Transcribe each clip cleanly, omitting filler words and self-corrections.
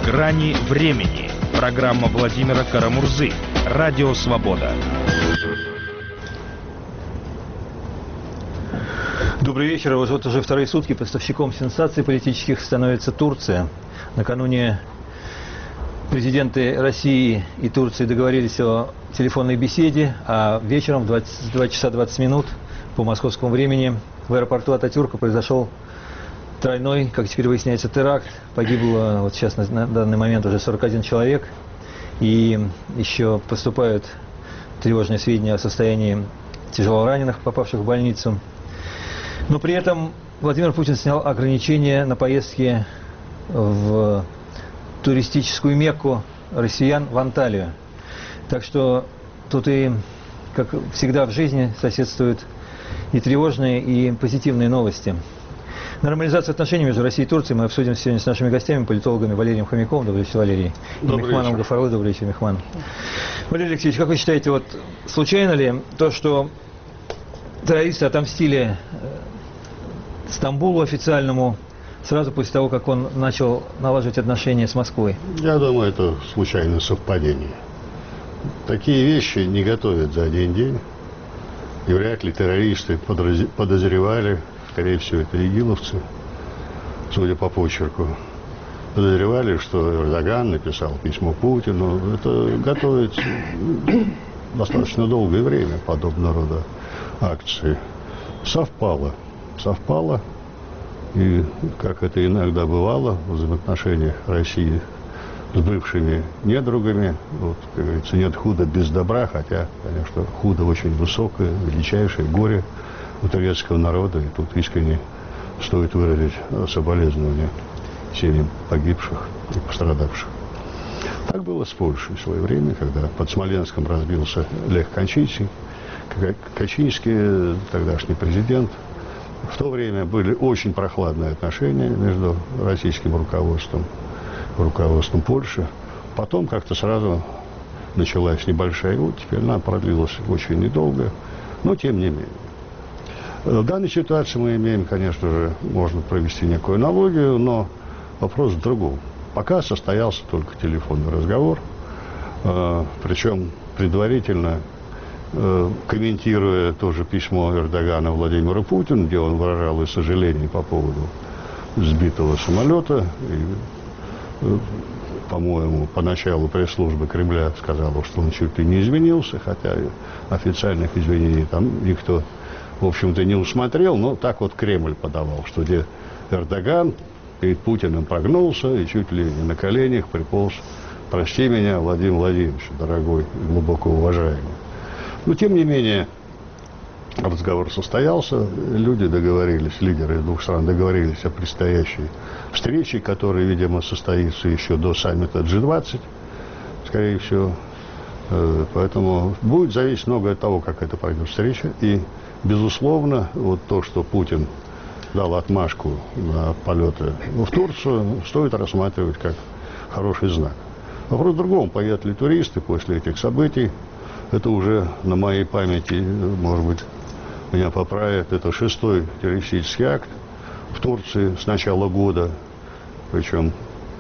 Грани времени. Программа Владимира Карамурзы. Радио Свобода. Добрый вечер. Вот уже вторые сутки поставщиком сенсаций политических становится Турция. Накануне президенты России и Турции договорились о телефонной беседе, а вечером в 22 часа 20 минут по московскому времени в аэропорту Ататюрка произошел тройной, как теперь выясняется, теракт. Погибло вот сейчас на данный момент уже 41 человек. И еще поступают тревожные сведения о состоянии тяжелораненых, попавших в больницу. Но при этом Владимир Путин снял ограничения на поездки в туристическую Мекку россиян, в Анталию. Так что тут и, как всегда в жизни, соседствуют и тревожные, и позитивные новости. Нормализацию отношений между Россией и Турцией мы обсудим сегодня с нашими гостями, политологами Валерием Хомяковым. Добрый вечер, Валерий. И Мехманом Гафарлы. Добрый вечер, Мехман. Валерий Алексеевич, как вы считаете, вот случайно ли то, что террористы отомстили Стамбулу официальному сразу после того, как он начал налаживать отношения с Москвой? Я думаю, это случайное совпадение. Такие вещи не готовят за один день. И вряд ли террористы подозревали, скорее всего, это игиловцы, судя по почерку, подозревали, что Эрдоган написал письмо Путину. Это готовится достаточно долгое время, подобного рода акции. Совпало. И, как это иногда бывало в взаимоотношениях России с бывшими недругами, вот, как говорится, нет худа без добра, хотя, конечно, худо очень высокое, величайшее горе у турецкого народа, и тут искренне стоит выразить соболезнования семьям погибших и пострадавших. Так было с Польшей в свое время, когда под Смоленском разбился Лех Качинский, тогдашний президент. В то время были очень прохладные отношения между российским руководством и руководством Польши. Потом как-то сразу началась небольшая, вот теперь она продлилась очень недолго, но тем не менее. В данной ситуации мы имеем, конечно же, можно провести некую аналогию, но вопрос в другом. Пока состоялся только телефонный разговор, причем предварительно, комментируя тоже письмо Эрдогана Владимиру Путину, где он выражал сожаление по поводу сбитого самолета. И, по-моему, поначалу пресс-служба Кремля сказала, что он чуть ли не извинился, хотя официальных извинений там никто, в общем-то, не усмотрел. Но так вот Кремль подавал, что где Эрдоган перед Путиным прогнулся и чуть ли не на коленях приполз: «Прости меня, Владимир Владимирович, дорогой и глубоко уважаемый». Но, тем не менее, разговор состоялся, люди договорились, лидеры двух стран договорились о предстоящей встрече, которая, видимо, состоится еще до саммита G20, скорее всего. Поэтому будет зависеть многое от того, как это пройдет встреча. И, безусловно, вот то, что Путин дал отмашку на полеты в Турцию, стоит рассматривать как хороший знак. Вопрос в другом: поедут ли туристы после этих событий? Это уже на моей памяти, может быть, меня поправят, это 6-й террористический акт в Турции с начала года. Причем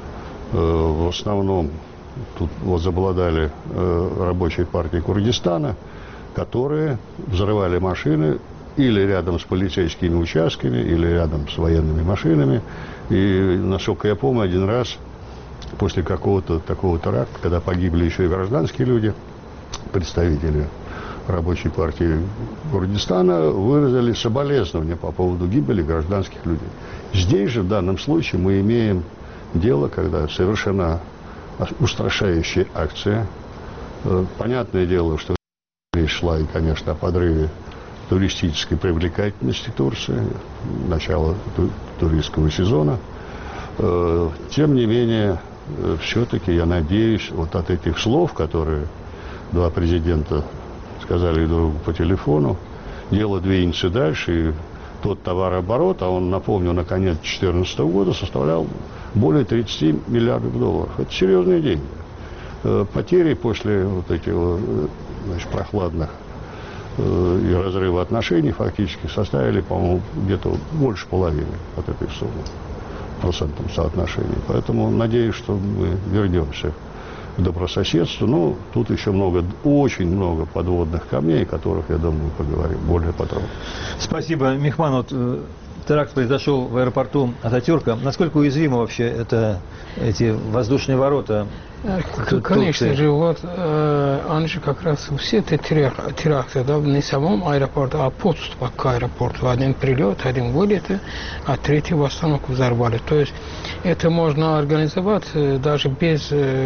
в основном тут возобладали рабочие партии Курдистана, которые взрывали машины или рядом с полицейскими участками, или рядом с военными машинами. И, насколько я помню, один раз после какого-то такого теракта, когда погибли еще и гражданские люди, представители рабочей партии Курдистана выразили соболезнования по поводу гибели гражданских людей. Здесь же, в данном случае, мы имеем дело, когда совершена устрашающая акция. Понятное дело, что речь шла и, конечно, о подрыве туристической привлекательности Турции, начало туристского сезона. Тем не менее, все-таки, я надеюсь, вот от этих слов, которые два президента сказали друг другу по телефону, дело двинется дальше, и тот товарооборот, а он, напомню, на конец 2014 года составлял более 30 миллиардов долларов. Это серьезные деньги. Потери после вот этих, значит, прохладных и разрыва отношений фактически составили, по-моему, где-то больше половины от этой суммы. процентном соотношении. Поэтому надеюсь, что мы вернемся к добрососедству. Но тут еще очень много подводных камней, о которых, я думаю, поговорим более подробно. Спасибо, Мехман. Вот теракт произошел в аэропорту Ататюрка. Насколько уязвимы вообще эти воздушные ворота? Конечно же, вот они же как раз все эти теракты, да, не в самом аэропорту, а подступах к аэропорту. Один прилет, один вылет, а третий в остановку взорвали. То есть это можно организовать даже без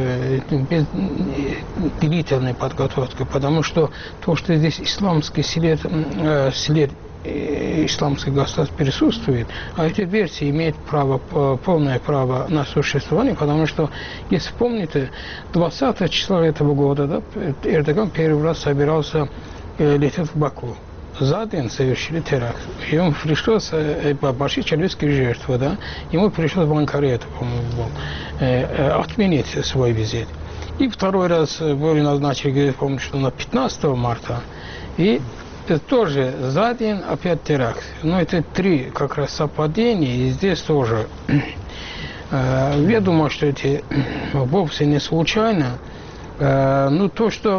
длительной подготовки, потому что то, что здесь исламский след исламское государство присутствует, а эти версии имеют полное право на существование, потому что, если помните, 20 числа этого года, да, Эрдоган первый раз собирался лететь в Баку. За день совершили теракт. Ему пришлось большие человеческие жертвы, да, ему пришлось в Анкаре, по-моему, отменить свой визит. И второй раз были назначены, помню, что на 15 марта, и тоже за день опять теракт. Но это три как раз совпадения, и здесь тоже. Я думаю, что эти вовсе не случайно. Но то, что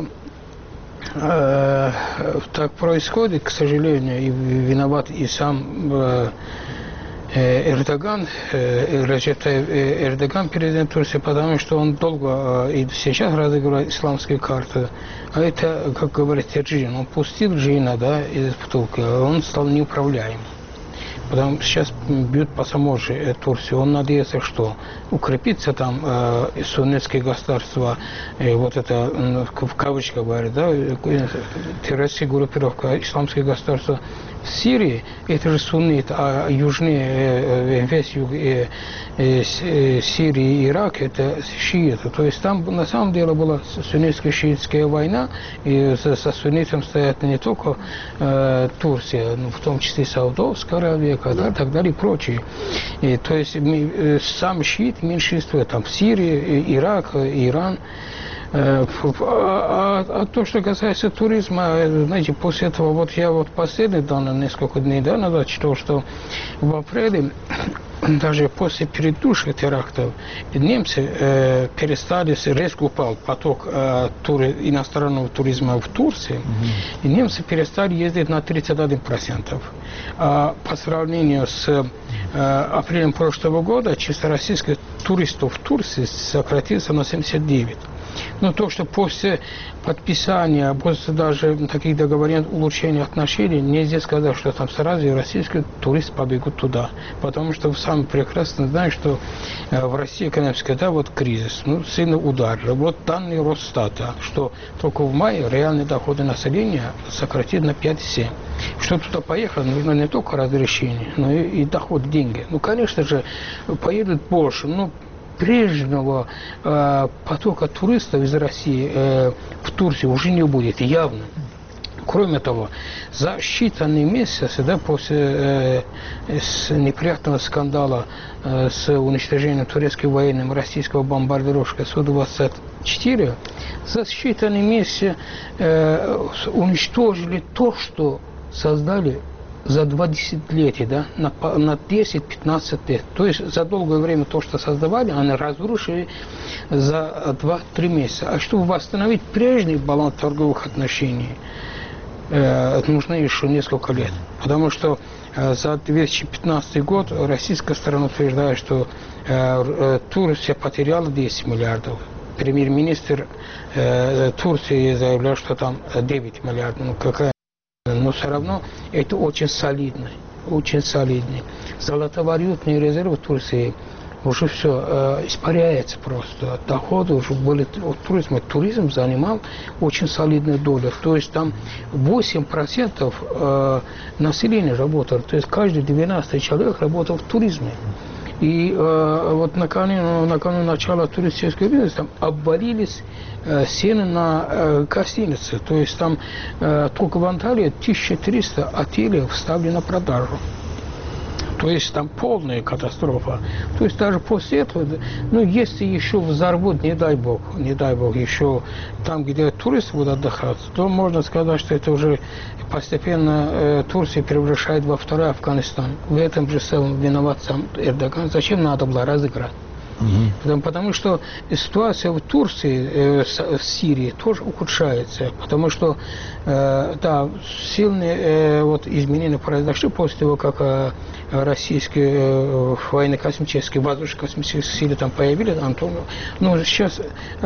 так происходит, к сожалению, и виноват и сам Эрдоган, Реджеп Тайип Эрдоган, президент Турции, потому что он долго и сейчас разыгрывает исламские карты. А это, как говорит Джин, он пустил Джина, да, из бутылки, он стал неуправляемым. Потому что сейчас бьют по самой же Турции. Он надеется, что укрепится там суннитское государство, вот это, в кавычках говорят, да, террористическая группировка исламское государство в Сирии, это же суннит, а южнее, весь юг Сирии и Ирак, это шииты. То есть там на самом деле была суннитско-шиитская война, и со суннитом стоят не только Турция, но в том числе и Саудовская Аравия, Катар, и так далее, и прочие. И, то есть сам шиит меньшинство там в Сирии, Ирак, Иран. А то, что касается туризма, знаете, после этого, вот я вот последние данные, несколько дней назад читал, что в апреле, даже после предыдущих терактов, немцы перестали, резко упал поток иностранного туризма в Турции, и немцы перестали ездить на 31%. А по сравнению с апрелем прошлого года, чисто российских туристов в Турции сократился на 79%. Но то, что после подписания, после даже таких договоренных улучшения отношений, нельзя сказать, что там сразу российские туристы побегут туда. Потому что вы сами прекрасно знаете, что в России экономический, да, вот кризис, сильно ударил. Вот данные Росстата, что только в мае реальные доходы населения сократили на 5,7. Чтобы туда поехать, нужно не только разрешение, но и доход, деньги. Конечно же, поедут больше, прежнего потока туристов из России в Турции уже не будет, явно. Кроме того, за считанные месяцы, да, после неприятного скандала с уничтожением турецким военным российского бомбардировщика Су-24, за считанные месяцы уничтожили то, что создали за 2 десятилетия, да, на 10-15 лет. То есть за долгое время то, что создавали, они разрушили за 2-3 месяца. А чтобы восстановить прежний баланс торговых отношений, нужно еще несколько лет. Потому что за 2015 год российская сторона утверждает, что Турция потеряла 10 миллиардов. Премьер-министр Турции заявлял, что там 9 миллиардов. Но все равно это очень солидно, очень солидно. Золотовалютные резервы Турции уже все испаряется просто. Доходы уже были от туризма. Туризм занимал очень солидную долю. То есть там 8% населения работало. То есть каждый 12 человек работал в туризме. И вот накануне начала туристического бизнеса там обвалились цены на гостиницы. То есть там только в Анталии 1300 отелей вставили на продажу. То есть там полная катастрофа. То есть даже после этого, ну, если еще взорвут, не дай бог, еще там, где туристы будут отдыхать, то можно сказать, что это уже постепенно Турция превращает во второй Афганистан. В этом же самом виноват сам Эрдоган. Зачем надо было разыграть? Потому что ситуация в Турции, в Сирии тоже ухудшается, потому что да, сильные изменения произошли после того, как российские военно-космические, воздушно-космические силы там появились, но сейчас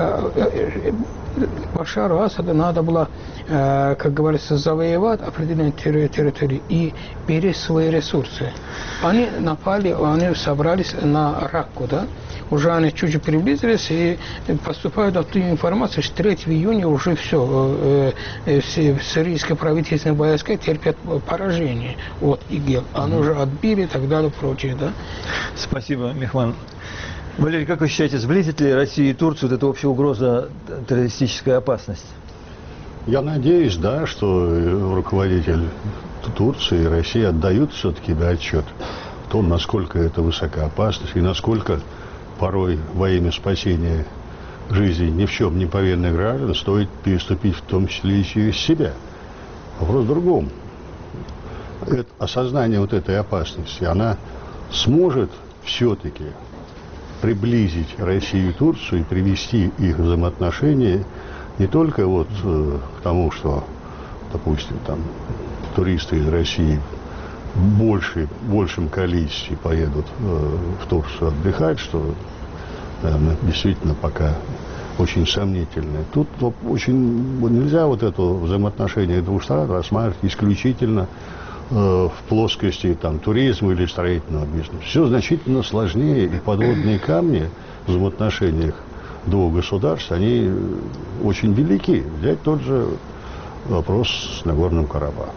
Башару Асаду надо было, как говорится, завоевать определенные территории и беречь свои ресурсы. Они напали, они собрались на Ракку, да? Уже они чуть-чуть приблизились и поступают оттуда информация, что 3 июня уже все сирийские правительственные войска терпят поражение от ИГИЛ. Они уже отбили и так далее, прочее, да? Спасибо, Мехман. Валерий, как вы считаете, сблизит ли Россию и Турцию вот эта общая угроза, террористическая опасность? Я надеюсь, да, что руководитель Турции и России отдают все-таки отчет в том, насколько это высока опасность и насколько порой во имя спасения жизни ни в чем не повинных граждан стоит переступить в том числе и через себя. Вопрос в другом. Осознание вот этой опасности, она сможет все-таки приблизить Россию и Турцию и привести их взаимоотношения не только вот к тому, что, допустим, там туристы из России в большем количестве поедут в Турцию отдыхать, что, наверное, действительно пока очень сомнительно. Тут нельзя вот это взаимоотношение двух стран рассматривать исключительно в плоскости там, туризма или строительного бизнеса. Все значительно сложнее, и подводные камни в взаимоотношениях двух государств, они очень велики. Взять тот же вопрос с Нагорным Карабахом.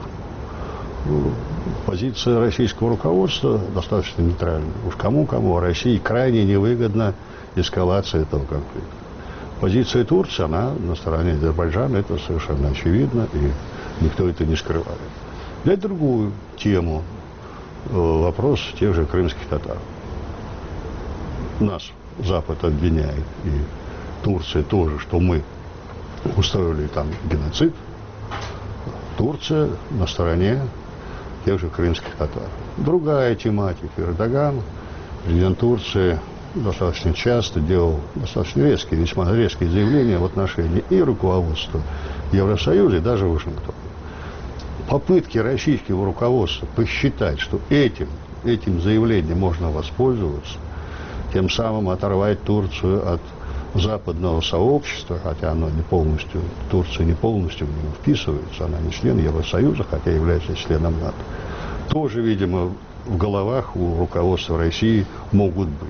Позиция российского руководства достаточно нейтральная. Уж кому-кому, а России крайне невыгодна эскалация этого конфликта. Позиция Турции, она на стороне Азербайджана, это совершенно очевидно, и никто это не скрывает. Взять другую тему, вопрос тех же крымских татар. Нас Запад обвиняет, и Турция тоже, что мы устроили там геноцид. Турция на стороне тех же крымских татар. Другая тематика. Эрдоган, президент Турции, достаточно часто делал достаточно резкие, весьма резкие заявления в отношении и руководства Евросоюза, и даже Вашингтона. Попытки российского руководства посчитать, что этим заявлением можно воспользоваться, тем самым оторвать Турцию от западного сообщества, хотя оно не полностью, Турция не полностью в него вписывается, она не член Евросоюза, хотя является членом НАТО, тоже, видимо, в головах у руководства России могут быть.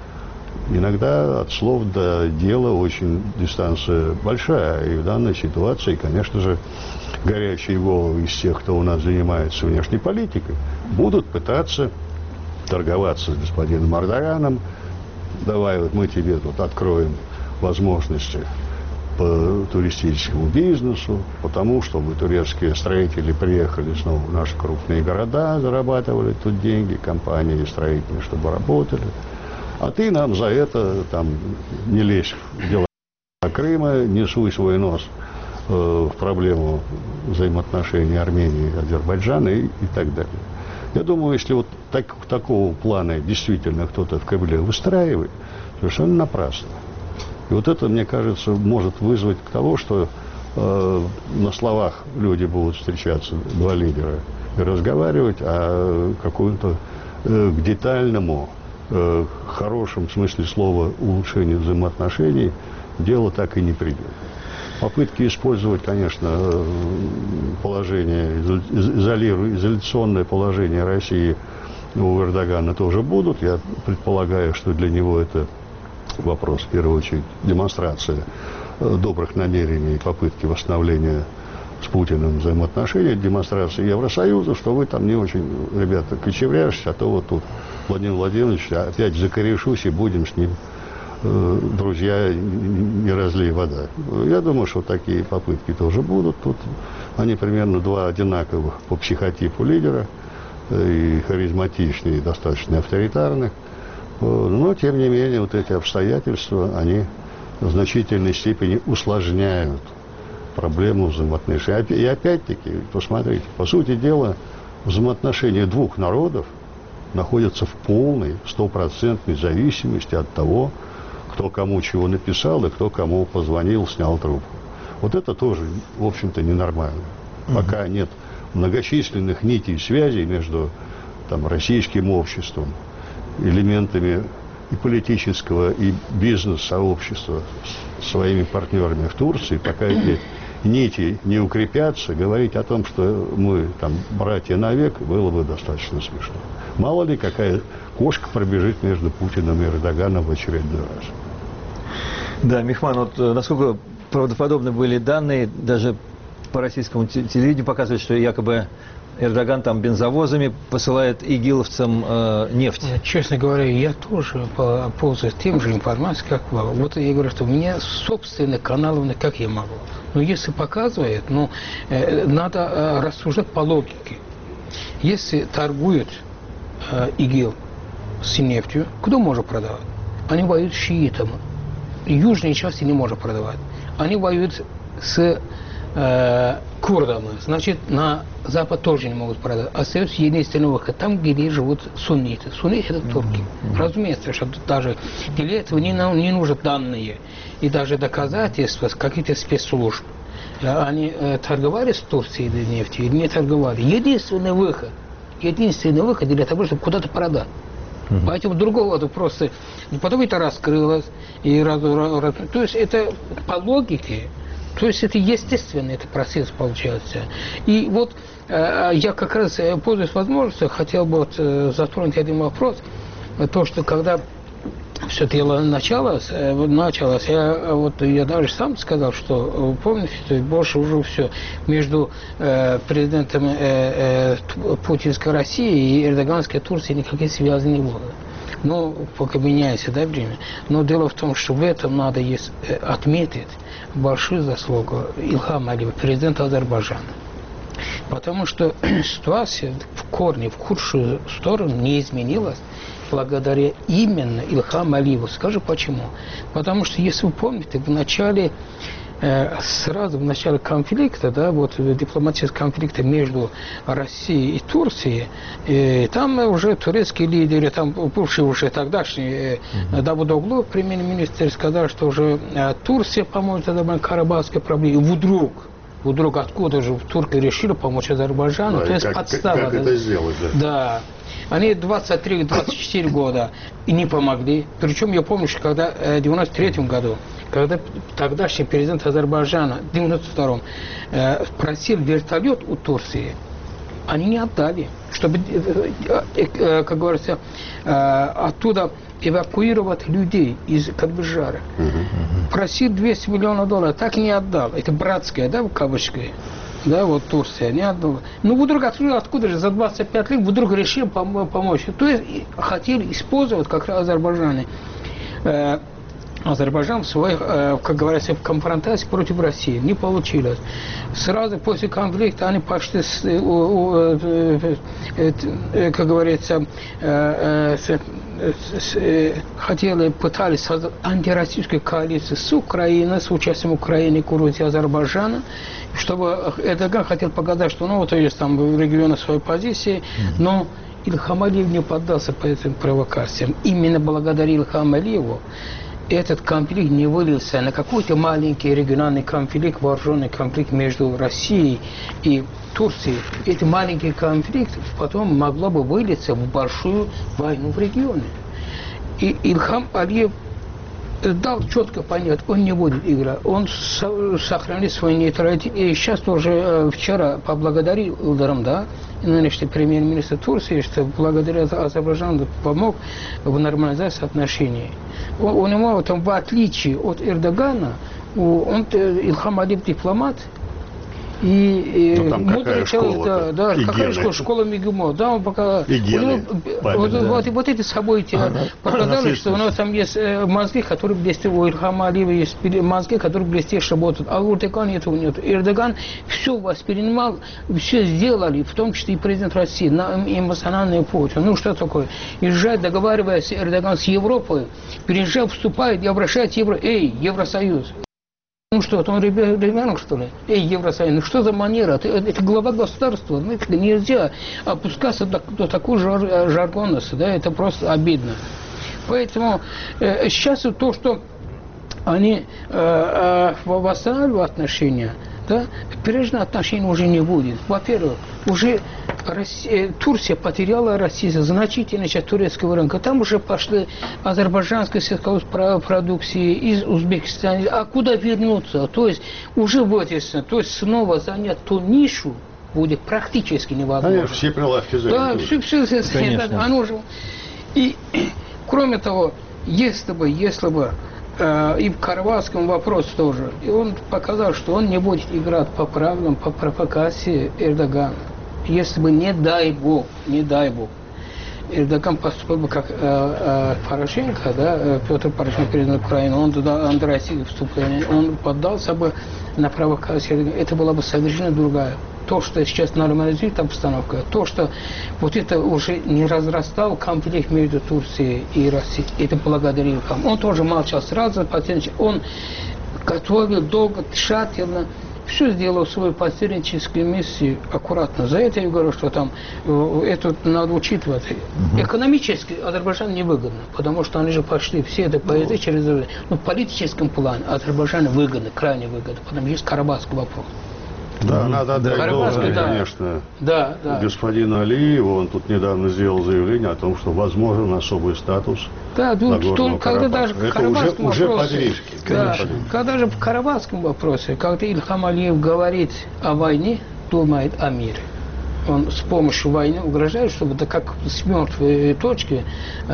Иногда от слов до дела очень дистанция большая, и в данной ситуации, конечно же, горячие головы из тех, кто у нас занимается внешней политикой, будут пытаться торговаться с господином Эрдоганом. Давай вот мы тебе тут откроем возможности по туристическому бизнесу, потому чтобы турецкие строители приехали снова в наши крупные города, зарабатывали тут деньги, компании строительные, чтобы работали. А ты нам за это там не лезь в дела Крыма, не суй свой нос в проблему взаимоотношений Армении и Азербайджана и так далее. Я думаю, если вот такого плана действительно кто-то в Кремле выстраивает, совершенно напрасно. И вот это, мне кажется, может вызвать к тому, что на словах люди будут встречаться, два лидера, и разговаривать, а какому-то к детальному, хорошем смысле слова улучшению взаимоотношений дело так и не придет. Попытки использовать, конечно, положение, изоляционное положение России у Эрдогана тоже будут. Я предполагаю, что для него это вопрос, в первую очередь, демонстрация добрых намерений и попытки восстановления с Путиным взаимоотношений, демонстрация Евросоюза, что вы там не очень, ребята, кочевряжетесь, а то вот тут Владимир Владимирович опять закорешусь и будем с ним друзья, не разлей вода. Я думаю, что такие попытки тоже будут. Тут они примерно два одинаковых по психотипу лидера. и харизматичный, и достаточно авторитарный. Но, тем не менее, вот эти обстоятельства, они в значительной степени усложняют проблему взаимоотношений. И опять-таки, посмотрите, по сути дела, взаимоотношения двух народов находятся в полной, стопроцентной зависимости от того, кто кому чего написал и кто кому позвонил, снял трубку. Вот это тоже, в общем-то, ненормально. Пока нет многочисленных нитей связей между там, российским обществом, элементами и политического, и бизнес-сообщества с своими партнерами в Турции, пока эти нити не укрепятся, говорить о том, что мы там братья навек, было бы достаточно смешно. Мало ли, какая кошка пробежит между Путиным и Эрдоганом в очередной раз. Да, Мехман, вот насколько правдоподобны были данные, даже по российскому телевидению показывают, что якобы Эрдоган там бензовозами посылает игиловцам нефть. Честно говоря, я тоже пользуюсь тем же информацией, как вы. Вот я говорю, что у меня собственный канал, как я могу. Но если показывает, надо рассуждать по логике. Если торгуют ИГИЛ с нефтью, кто может продавать? Они воюют с шиитами. Южные части не может продавать. Они воюют с курдами. Значит, на Запад тоже не могут продать. Остается единственный выход. Там, где живут сунниты. Сунниты – это турки. Разумеется, что даже для этого не нужны данные. И даже доказательства какие-то спецслужбы. Они торговали с Турцией нефтью или не торговали. Единственный выход для того, чтобы куда-то продать. Поэтому другого просто... Потом это раскрылось. То есть это по логике, то есть это естественный этот процесс получается. И вот я как раз, пользуясь возможностью, хотел бы затронуть один вопрос. То, что когда все дело началось, я даже сам сказал, что, помните, что больше уже все между президентом путинской России и эрдоганской Турции никаких связей не было. Но пока меняется, да, время. Но дело в том, что в этом надо отметить большую заслугу Ильхама Алиева, президента Азербайджана. Потому что ситуация в корне, в худшую сторону не изменилась благодаря именно Ильхаму Алиеву. Скажу почему. Потому что, если вы помните, сразу в начале конфликта, да, дипломатического конфликта между Россией и Турцией, там уже турецкие лидеры, там бывший уже тогдашний Давутоглу, премьер-министр, сказал, что уже Турция поможет Карабахской проблеме. И вдруг откуда же турки решили помочь Азербайджану? То есть подстава. Как это сделать, да? Да. Они 23-24 года и не помогли. Причем я помню, что когда в 93 году, когда тогдашний президент Азербайджана, в 92-м, просил вертолет у Турции, они не отдали, чтобы, как говорится, оттуда эвакуировать людей из Кадбижара. Просил $200 миллионов, так и не отдал. Это братская, да, в кавычках. Да, вот Турция не отдала. Ну, вдруг откуда же за 25 лет вдруг решили помочь. То есть хотели использовать как раз Азербайджан в своих, как говорится, в конфронтации против России. Не получилось. Сразу после конфликта они пошли, как говорится, пытались создать антироссийскую коалицию с Украиной, с участием Украины, Грузии, Азербайджана, чтобы Эрдоган хотел показать, что то есть там в регионе своей позиции, но Ильхам Алиев не поддался по этим провокациям. Именно благодаря Ильхаму Алиеву этот конфликт не вылился на какой-то маленький региональный конфликт, вооруженный конфликт между Россией и Турцией. Этот маленький конфликт потом могло бы вылиться в большую войну в регионе. И Ильхам Алиев дал четко понять, он не будет играть, он сохранит свой нейтралитет. И сейчас тоже вчера поблагодарил Илдаром, да, нынешний премьер-министр Турции, что благодаря Азербайджану помог в нормализации отношений. У него там, в отличие от Эрдогана, Ильхам Алиев дипломат, И ну, там какая школа? Да, какая школа МИГИМО. Да, он пока... Вот эти события показали, что у нас там есть мозги, которые блестят, у Ильхама Алиева есть мозги, которые блестяще работают. А у Эрдогана этого нет. Эрдоган все воспринимал, все сделали, в том числе и президент России, на эмоциональный почве. Ну, что такое? Езжать, договариваясь Эрдоган с Европой, переезжает, вступает и обращает Евросоюз. Ну что, он ребенок, что ли? Евросоюз, ну что за манера? Это глава государства, знаете, нельзя опускаться до такой жаргонности, да, это просто обидно. Поэтому сейчас то, что они восстанавливают отношения, да, прежних отношений уже не будет. Во-первых, уже Турция потеряла Россию значительную часть турецкого рынка. Там уже пошли азербайджанские сельхозпродукции из Узбекистана. А куда вернуться? То есть уже вытеснено. То есть снова занять ту нишу будет практически невозможно. Конечно, все прилавки заняты. Да, все, оно же. И кроме того, если бы и в карабахском вопросе тоже, и он показал, что он не будет играть по правилам, по провокации Эрдогана. Если бы, не дай бог, Эрдоган поступил бы как Порошенко, да, Петр Порошенко перед Украиной, он туда антироссийское вступление, он поддался бы на провокацию, это была бы совершенно другая. То, что сейчас нормализует обстановка, то, что вот это уже не разрастал конфликт между Турцией и Россией, это благодаря вам. Он тоже молчал сразу, он готовил долго, тщательно, все сделал свою посредническую миссию аккуратно. За это я говорю, что там это надо учитывать. Экономически Азербайджан невыгодно, потому что они же пошли все это поезды через... Но в политическом плане Азербайджан выгодно, крайне выгодно, потому что есть карабахский вопрос. Да, надо отдать должное, конечно, господину Алиеву. Он тут недавно сделал заявление о том, что возможен особый статус Нагорного Карабаха. Это уже подвижки. Да, когда же в карабахском вопросе, когда Ильхам Алиев говорит о войне, думает о мире. Он с помощью войны угрожает, чтобы это как с мертвой точки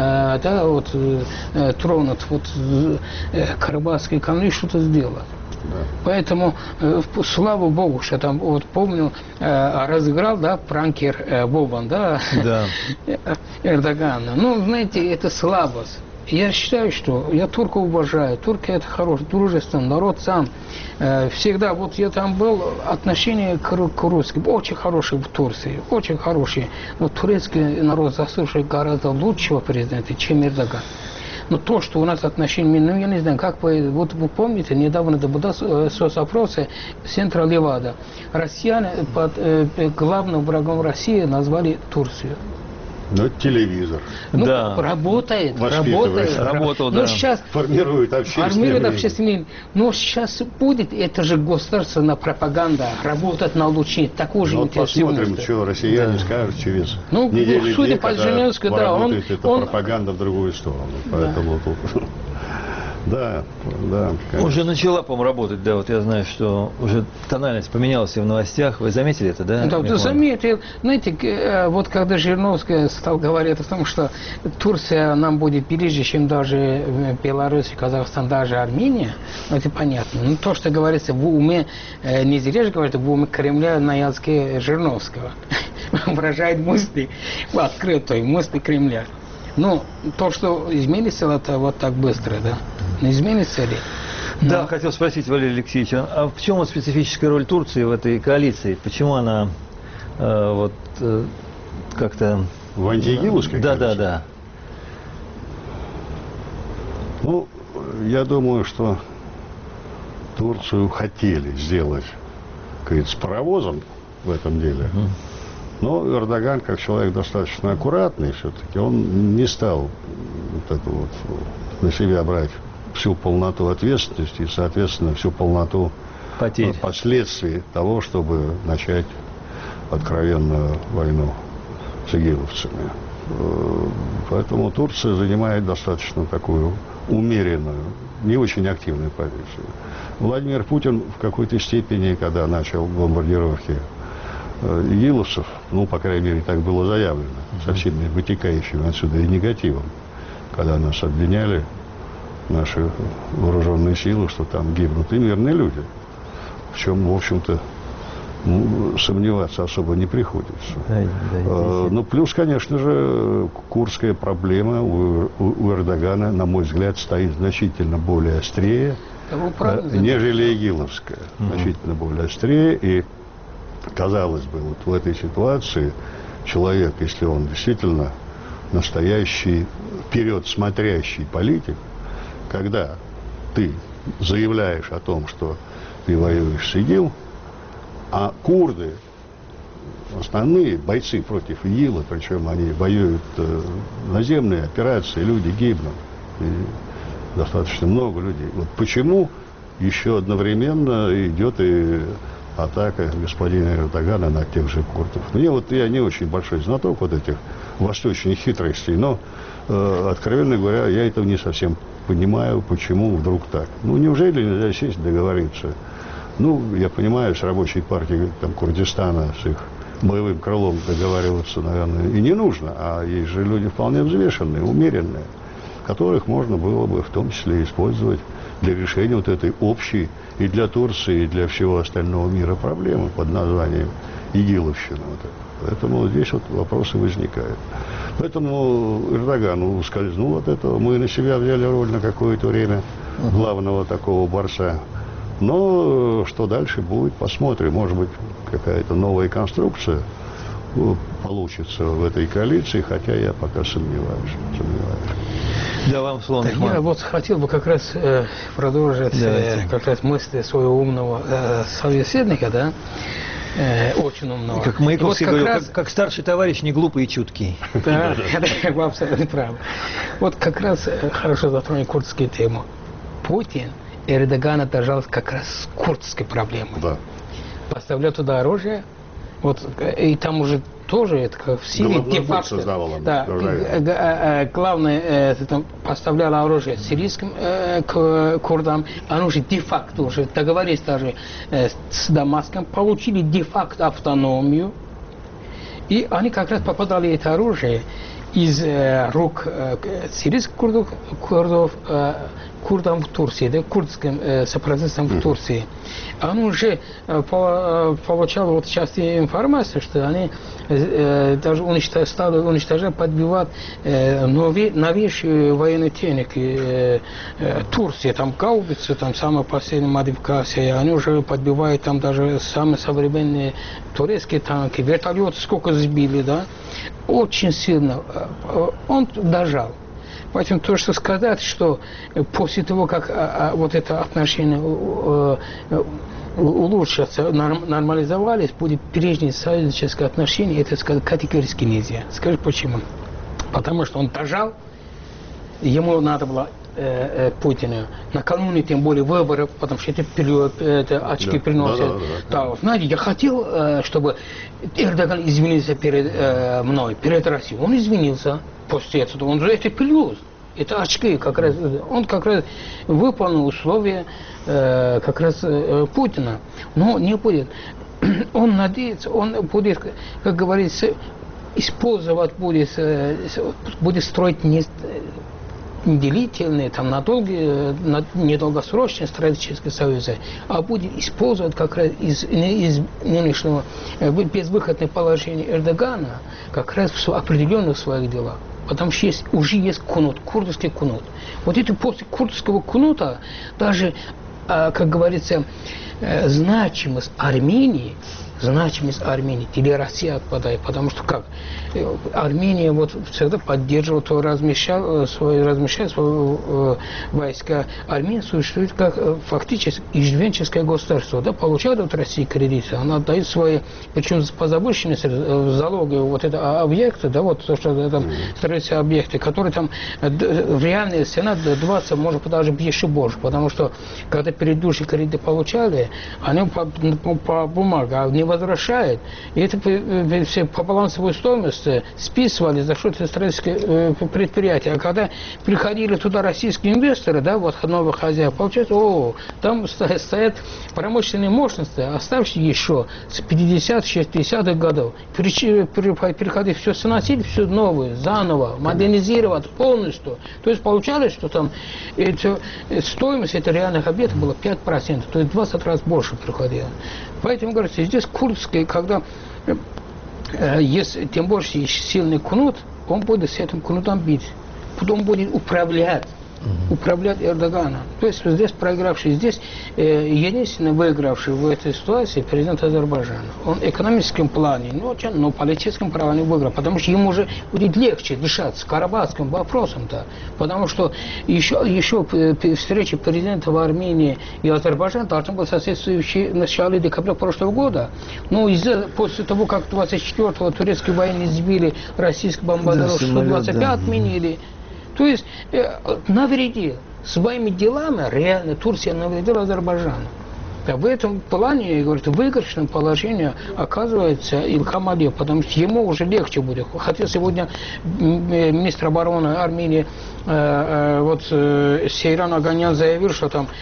тронут карабахский конфликт, что-то сделать. Да. Поэтому, слава Богу, что там, вот помню, разыграл, да, пранкер Бобан, да, Эрдогана. Ну, знаете, это слабость. Я считаю, что я турков уважаю. Турки это хороший, дружественный народ сам. Всегда, вот я там был, отношение к русским очень хорошие в Турции, очень хорошие. Но турецкий народ заслуживает гораздо лучшего президента, чем Эрдоган. Но то, что у нас отношения, ну, я не знаю, как вы, вот вы помните, недавно был соцопросы Центра Левада. Россияне под главным врагом России назвали Турцию. Ну, телевизор. Ну, да. Работает. Работал, да. Сейчас формирует общественный. Но сейчас будет, это же государственная пропаганда, работать на улучшение, такой же интенсивности. Посмотрим, что россияне скажут через неделю, судя по Женевской, да, эта пропаганда в другую сторону. Поэтому тут... Да. Уже начала, по-моему, работать, да, вот я знаю, что уже тональность поменялась в новостях. Вы заметили это, да? Да, заметил. Знаете, вот когда Жириновский стал говорить о том, что Турция нам будет ближе, чем даже Беларусь, Казахстан, даже Армения, ну, это понятно. Но то, что говорится в уме, не зря же говорят, в уме Кремля на языке Жириновского. Выражает мысли, открытые мысли Кремля. Ну, то, что изменится, это вот так быстро, да? Не изменится ли? Да, хотел спросить, Валерий Алексеевич, а в чем специфическая роль Турции в этой коалиции? Почему она как-то... В антиигиловской коалиции? Да. Ну, я думаю, что Турцию хотели сделать, как говорится, с паровозом в этом деле. Но Эрдоган, как человек достаточно аккуратный, все-таки он не стал вот это вот на себя брать всю полноту ответственности и, соответственно, всю полноту последствий того, чтобы начать откровенную войну с игиловцами. Поэтому Турция занимает достаточно такую умеренную, не очень активную позицию. Владимир Путин в какой-то степени, когда начал бомбардировки игиловцев, ну, по крайней мере, так было заявлено, со всеми вытекающими отсюда и негативом, когда нас обвиняли, наши вооруженные силы, что там гибнут и мирные люди. В чем, в общем-то, сомневаться особо не приходится. Ну, плюс, конечно же, курдская проблема у Эрдогана, на мой взгляд, стоит значительно более острее, нежели игиловская. Значительно более острее. И, казалось бы, вот в этой ситуации человек, если он действительно настоящий, вперед смотрящий политик, когда ты заявляешь о том, что ты воюешь с ИГИЛ, а курды, основные бойцы против ИГИЛа, причем они воюют наземные операции, люди гибнут, и достаточно много людей. Вот почему еще одновременно идет и атака господина Эрдогана на тех же курдов. Я не очень большой знаток вот этих восточных хитростей, но, откровенно говоря, я этого не совсем понимаю, почему вдруг так. Ну, неужели нельзя сесть, договориться? Ну, я понимаю, с рабочей партией там, Курдистана, с их боевым крылом договариваться, наверное, и не нужно, а есть же люди вполне взвешенные, умеренные, которых можно было бы в том числе использовать для решения вот этой общей и для Турции, и для всего остального мира проблемы под названием игиловщина. Поэтому здесь вот вопросы возникают. Поэтому Эрдоган ускользнул от этого. Мы на себя взяли роль на какое-то время главного такого борца. Но что дальше будет, посмотрим. Может быть, какая-то новая конструкция получится в этой коалиции, хотя я пока сомневаюсь. Да, вам слово. Я вот хотел бы как раз продолжить как раз мысли своего умного собеседника, да, очень умного. Как Маяковский вот говорил, как старший товарищ, не глупый и чуткий. Да, вы абсолютно правы. Вот как раз хорошо затронул курдскую тему. Путин Эрдогана дожал как раз с курдской проблемой. Да. Поставлял туда оружие, вот, и там уже тоже, это как в Сирии, де-факто, да, главное, там поставляло оружие сирийским курдам, они уже де-факто уже договорились даже с Дамаском, получили де-факто автономию, и они как раз попадали это оружие из рук сирийских курдам в Турции, да, курдским сепаратистам в Турции. Он уже получал вот часть информации, что они даже стали уничтожать, подбивать новейшие военные техники Турции, там гаубицы, там самая последняя модификация, они уже подбивают там даже самые современные турецкие танки, вертолеты сколько сбили, да, очень сильно он дожал. Поэтому то, что сказать, что после того, как вот это отношение улучшатся, нормализовались, будет прежнее союзническое отношение, это сказать категорически нельзя. Скажи почему? Потому что он дожал, ему надо было Путину накануне, тем более выборов, потому что это период, это очки приносят. Да, знаете, я хотел, чтобы Эрдоган извинился перед мной, перед Россией. Он извинился после этого. Он же это плюс. Это очки, как раз, он как раз выполнил условия как раз Путина. Но не будет. Он надеется, он будет, как говорится, использовать будет строить не длительные, там, недолгосрочные стратегические союзы, а будет использовать как раз из нынешнего безвыходного положения Эрдогана как раз в определенных своих делах. Потому что уже есть кунут, курдский кунут. Вот это после курдского кунута даже, как говорится, значимость Армении для России отпадает, потому что как? Армения вот всегда поддерживала, то размещала свои войска. Армения существует как фактически иждивенческое государство, да, получает от России кредиты, она отдает свои, причем по завышенной залоги, вот это объекты, да, вот то, что там строятся объекты, которые там в реальной цена 20, может даже еще больше, потому что когда предыдущие кредиты получали, они по бумагам не возвращает. И это все по балансовой стоимости списывали за счет строительских предприятий. А когда приходили туда российские инвесторы, да, вот новых хозяев, получается, там стоят промышленные мощности, оставшиеся еще с 50-60-х годов. Приходили все сносить, все новое, заново, модернизировать полностью. То есть получалось, что там стоимость этих реальных объектов была 5%, то есть 20 раз больше приходило. Поэтому, говорится, здесь курдский, когда есть тем больше сильный кнут, он будет с этим кнутом бить. Потом будет управлять Эрдоганом. То есть здесь проигравший, здесь единственный выигравший в этой ситуации президент Азербайджана. Он в экономическом плане, но в политическом плане выиграл, потому что ему уже будет легче дышать с карабахским вопросом-то, потому что еще встреча президента в Армении и Азербайджана должна была соответствующей в начале декабря прошлого года. Но после того, как 24-го турецкие военные сбили российских бомбардиров, 125 отменили. То есть навредил своими делами, реально Турция навредила Азербайджану. В этом плане, говорит, в выигрышном положении оказывается Ильхам Алиев, потому что ему уже легче будет. Хотя сегодня министр обороны Армении Сейран Аганян заявил, что там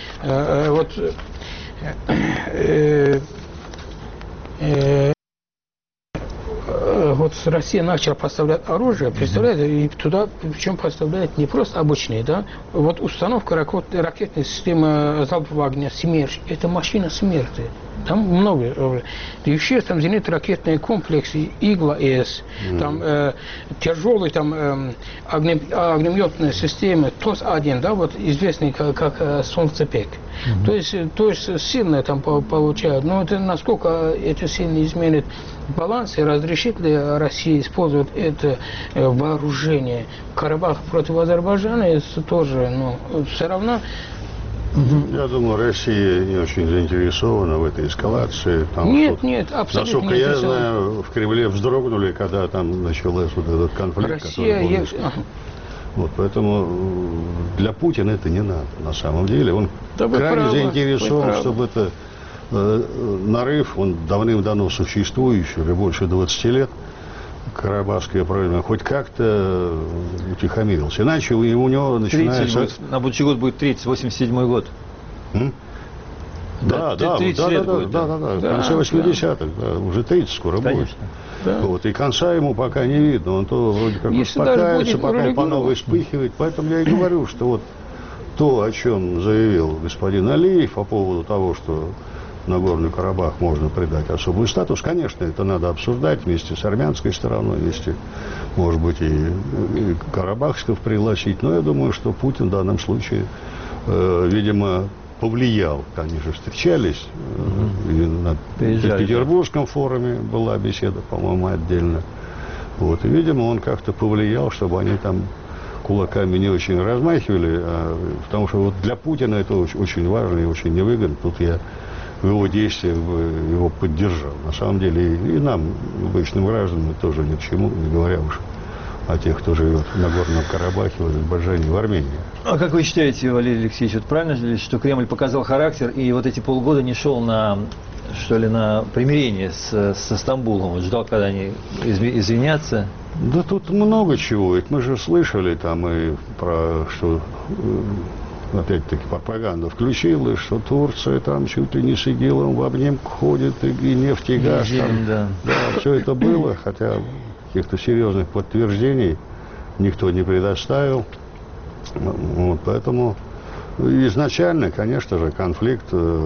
Россия начала поставлять оружие, представляете, и туда, причем поставляет не просто обычные, да, вот установка ракетной системы залпового огня «Смерч», это машина смерти, там много, еще там зенитно-ракетные комплексы «Игла-С», там тяжелые там огнеметные системы ТОС-1, да, вот известный как «Солнцепек». То есть сильно там получают, но это насколько это сильно изменит баланс и разрешит ли Россия использовать это вооружение Карабах против Азербайджана, это тоже, все равно. Я думаю, Россия не очень заинтересована в этой эскалации. Нет, абсолютно насколько я знаю, в Кремле вздрогнули, когда там начался вот этот конфликт. Россия, вот, поэтому для Путина это не надо, на самом деле. Он крайне заинтересован, чтобы это нарыв, он давным-давно существующий, уже больше 20 лет, карабахская проблема, хоть как-то утихомирился. Иначе у него начинается... на будущий год будет 87-й год. Да, в конце 80-х, уже 30 скоро будет. Да. Вот, и конца ему пока не видно, он то вроде как успокаивается, пока по новой вспыхивает. Поэтому я и говорю, что вот то, о чем заявил господин Алиев по поводу того, что Нагорный Карабах можно придать особый статус, конечно, это надо обсуждать вместе с армянской стороной, вместе, может быть, и карабахских пригласить. Но я думаю, что Путин в данном случае, видимо, повлиял. Они же встречались, и на Петербургском форуме была беседа, по-моему, отдельно. Вот, и, видимо, он как-то повлиял, чтобы они там кулаками не очень размахивали, потому что вот для Путина это очень важно и очень невыгодно. Тут я в его действиях его поддержал. На самом деле и нам, обычным гражданам, тоже ни к чему, не говоря уж о тех, кто живет в Нагорном Карабахе, в Азербайджане, в Армении. А как вы считаете, Валерий Алексеевич, вот правильно ли, что Кремль показал характер и вот эти полгода не шел на примирение со Стамбулом, вот ждал, когда они извинятся? Да тут много чего, ведь мы же слышали там и про, что опять-таки пропаганда включила, что Турция там чуть ли не с ИГИЛом в обнимку ходит, и нефть, и газ. Да, все это было, хотя каких-то серьезных подтверждений никто не предоставил. Вот, поэтому изначально, конечно же, конфликт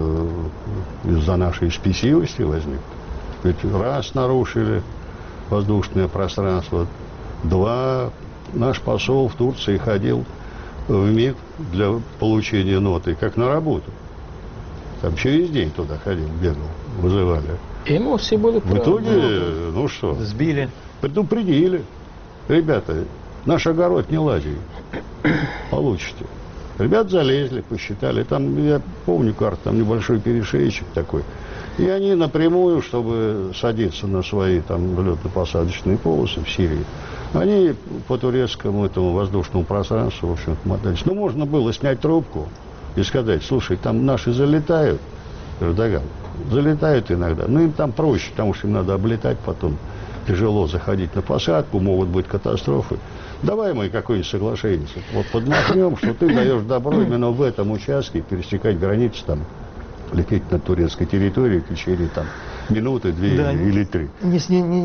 из-за нашей спесивости возник. Ведь раз нарушили воздушное пространство, два, наш посол в Турции ходил в МИД для получения ноты, как на работу. Там через день туда ходил, бегал, вызывали. Эмоции были. В итоге, ну что? Сбили. Предупредили. Ребята, наш огород не лазит. Получите. Ребят залезли, посчитали. Там, я помню карту, там небольшой перешеечек такой. И они напрямую, чтобы садиться на свои там взлетно-посадочные полосы в Сирии, они по турецкому этому воздушному пространству, в общем-то, мотались. Ну, можно было снять трубку и сказать: слушай, там наши залетают, Эрдоган, залетают иногда, но им там проще, потому что им надо облетать потом, тяжело заходить на посадку, могут быть катастрофы. Давай мы какое-нибудь соглашение вот подмахнем, что ты даешь добро именно в этом участке пересекать границу, там, лететь на турецкой территории в течение там минуты, две или три. Не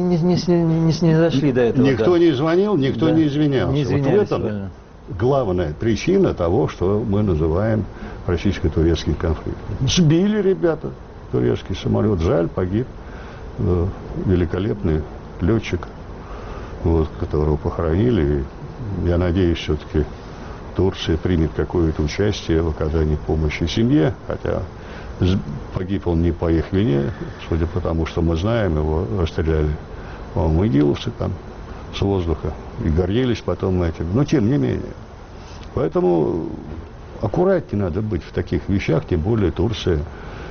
снизошли до этого. Никто не звонил, никто не извинялся. Вот в этом главная причина того, что мы называем российско-турецкий конфликт. Сбили ребята турецкий самолет, жаль, погиб великолепный летчик, вот, которого похоронили. И я надеюсь, все-таки Турция примет какое-то участие в оказании помощи семье, хотя погиб он не по их вине, судя по тому, что мы знаем, его расстреляли, по-моему, игиловцы там с воздуха, и гордились потом этим, но тем не менее. Поэтому аккуратнее надо быть в таких вещах, тем более Турция,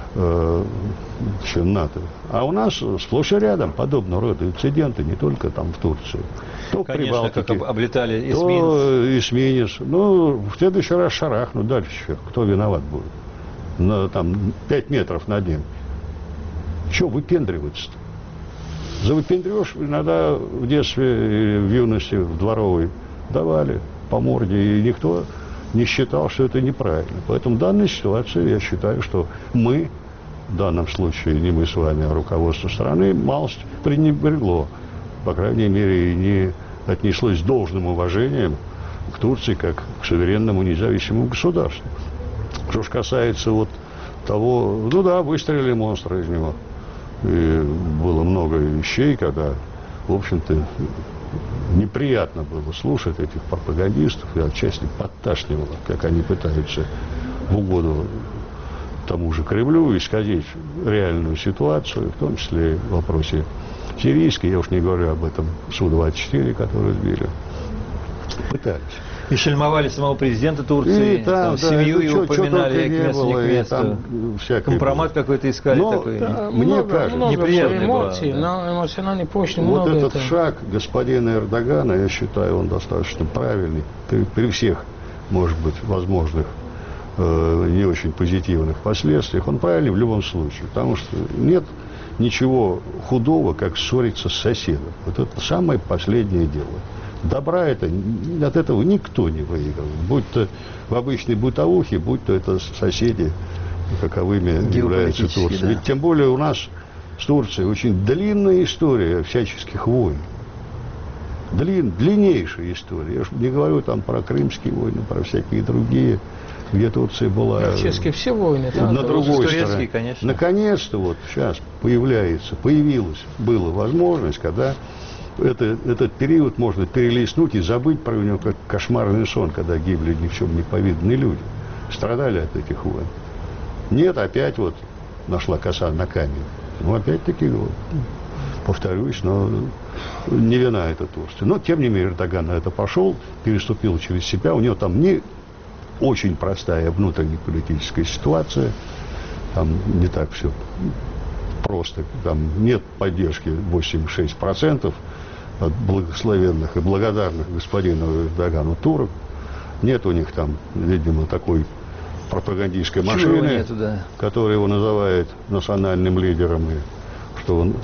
чем НАТО. А у нас сплошь и рядом подобного рода инциденты, не только там в Турции. То конечно, как облетали эсминец. То эсминец. Ну, в следующий раз шарахнут, дальше кто виноват будет? Там 5 метров над ним. Чего выпендриваться-то? За выпендреж иногда в детстве, в юности, в дворовой давали по морде, и никто не считал, что это неправильно. Поэтому в данной ситуации я считаю, что мы, в данном случае не мы с вами, а руководство страны, малость пренебрегло, по крайней мере, и не отнеслось с должным уважением к Турции как к суверенному независимому государству. Что ж касается вот того, ну да, выстрелили монстры из него. И было много вещей, когда, в общем-то, неприятно было слушать этих пропагандистов, и отчасти подташнивало, как они пытаются в угоду тому же Кремлю исказить реальную ситуацию, в том числе в вопросе сирийской, я уж не говорю об этом Су-24, который сбили. Пытались. И шельмовали самого президента Турции, там, семью его поминали к месту, не к месту. Компромат какой-то искали такой. Да, мне кажется, неприятно эмоций, на эмоциональной почте вот много этот шаг господина Эрдогана, я считаю, он достаточно правильный при всех, может быть, возможных не очень позитивных последствиях. Он правильный в любом случае, потому что нет ничего худого, как ссориться с соседом. Вот это самое последнее дело. Добра это, от этого никто не выиграл. Будь то в обычной бытовухе, будь то это соседи, каковыми являются Турция. Да. Ведь тем более у нас с Турцией очень длинная история всяческих войн. Длиннейшая история. Я же не говорю там про крымские войны, про всякие другие, где Турция была... Практически все войны. Да, на другой стороне. Конечно. Наконец-то вот сейчас появилась была возможность, когда этот период можно перелистнуть и забыть про него как кошмарный сон, когда гибли ни в чем не повинные люди. Страдали от этих войн. Нет, опять вот нашла коса на камень. Ну, опять-таки, вот, повторюсь, но не вина это Турция. Но, тем не менее, Эрдоган на это пошел, переступил через себя. У него там не очень простая внутренняя политическая ситуация. Там не так все просто. Там нет поддержки 8-6% от благословенных и благодарных господину Эрдогану турок. Нет у них там, видимо, такой пропагандистской машины, нету, да, которая его называет национальным лидером, и что он